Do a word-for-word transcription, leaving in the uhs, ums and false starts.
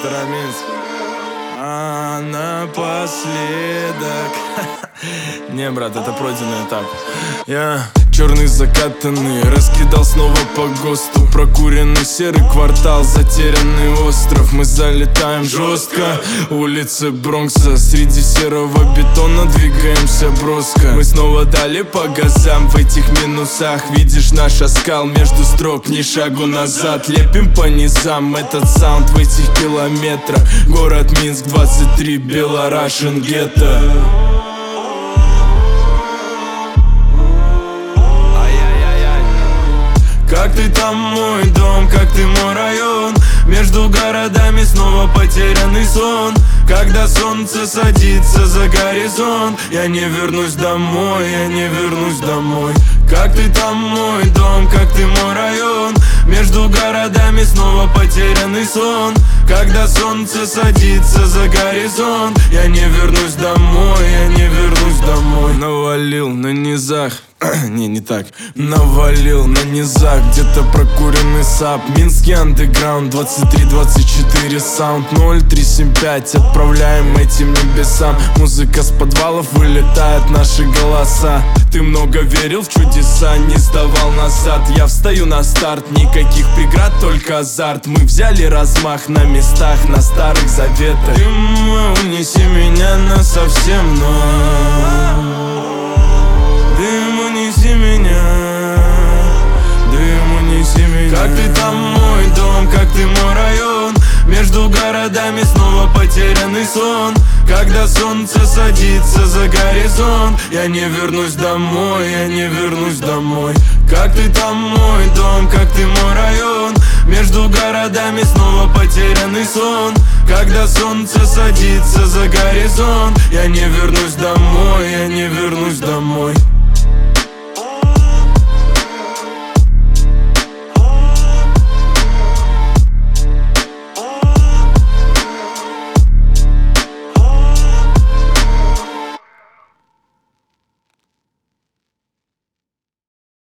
Староминск. А напоследок не, брат, это пройденный этап. Я черный закатанный раскидал снова по ГОСТу. Прокуренный серый квартал, затерянный остров. Мы залетаем жестко, улицы Бронкса. Среди серого бетона двигаемся броско. Мы снова дали по газам в этих минусах. Видишь наш оскал между строк, ни шагу назад. Лепим по низам этот саунд в этих километрах. Город Минск, двадцать три, Белорашен гетто. Как ты там, мой дом, как ты, мой район? Между городами снова потерянный сон. Когда солнце садится за горизонт, я не вернусь домой, я не вернусь домой. Как ты там, мой дом, как ты, мой район? Между городами снова потерянный сон. Когда солнце садится за горизонт, я не вернусь домой, я не вернусь домой. Навалил на низах, не, не так. Навалил на низах, где-то прокуренный сап. Минский андеграунд, двадцать три двадцать четыре саунд. Ноль три семь пять, отправляем этим небесам. Музыка с подвалов, вылетают наши голоса. Ты много верил в чудеса, не сдавал назад. Я встаю на старт, никаких преград, только азарт. Мы взяли размах на местах, на старых заветах. Дым, унеси меня насовсем, но дым, унеси меня, дым, унеси меня. Как ты там, мой дом, как ты, мой район? Между городами снова потерянный сон. Когда солнце садится за горизонт, я не вернусь домой, я не вернусь домой. Как ты там, мой дом, как ты, мой район? Между городами снова потерянный сон. Когда солнце садится за горизонт, я не вернусь домой, я не вернусь домой.